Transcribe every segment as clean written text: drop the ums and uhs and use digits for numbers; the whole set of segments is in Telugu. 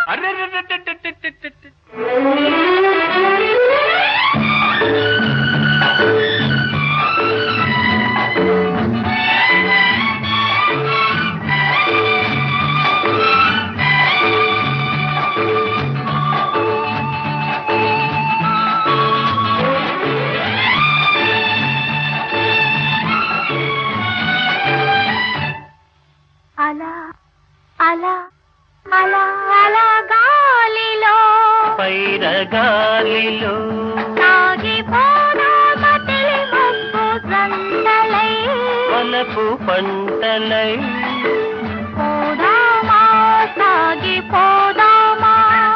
అలా అలా అలా అలా గాలిలో పైరగాలిలో సాగిపోదామ తెలిమప్పు సంతలై వలపు పంటలై పోదామా సాగిపోదామా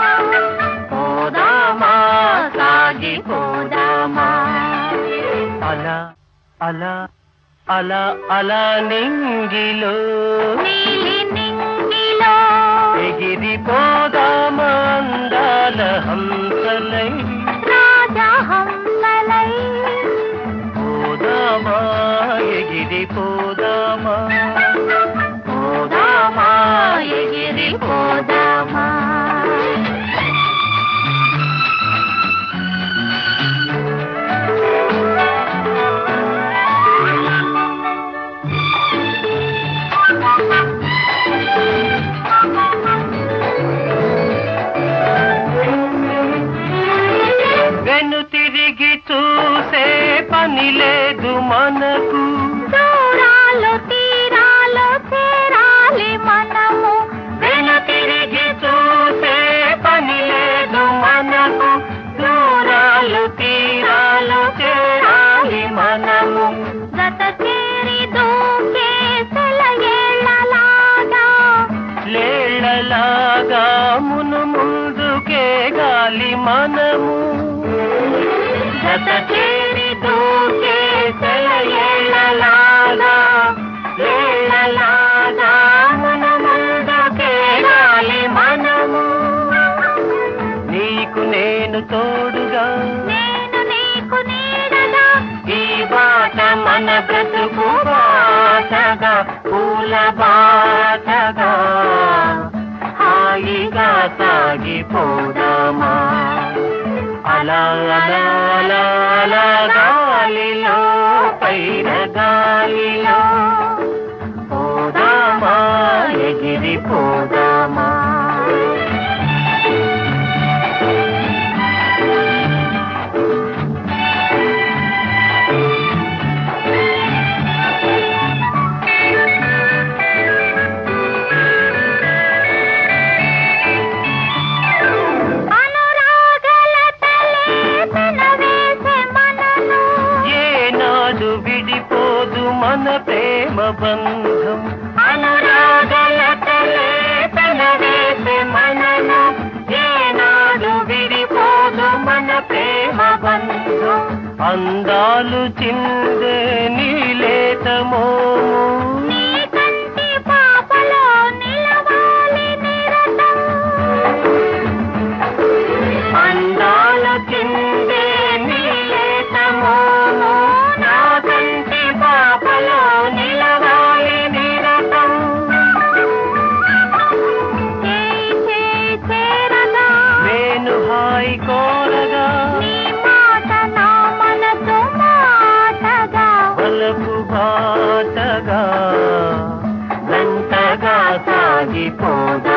పోదామా సాగిపోదామా అలా అలా అలా అలా నింగిలో నీలి నింగిలో ఎగిరిపోదామా అందాల హంసలై రాజా హంసలై పోదామా ఎగిరిపోదామా పోదామా ఎగిరిపోదామా వెను తిరిగి చూసే పని లేదు మనకు దూరాలు తీరాలు చేరాలి మనము వెను తిరిగి చూసే పని లేదు మనకు దూరాలు తీరాలు చేరాలి మనము గత చేరి దూకే సెలయేళ్ళలాగా లేళ్ళలాగా మును ముందుకే గాలి మనము గత చేరి దూకే సెలయేళ్ళలాగా లేళ్ళలాగా మును ముందుకే గాలి మనము నీకు నేను తోడుగా నేను నీకు నీడగా ఈ బాట మన బ్రతుకు బాటగా పూల బాటగా హాయిగా సాగిపోదామా అలా అలా అలా అలా గాలిలో పైన గాలిలో పోదామా ఎగిరిపోదామా విడిపోదు మన ప్రేమ బంధం అనురాగలతలే పెనవేసే మనను ఏనాడు విడిపోదు మన ప్రేమ బంధం అందాలు చిందే నీలేత మోము నీ కంటి పాపలో నిలవాలి నిరతం అందాలు చిందే నీలేత మోము కోరగా నీ మాట నా మనసు మాటగా వలపు బాటగా గంటగా సాగిపోదా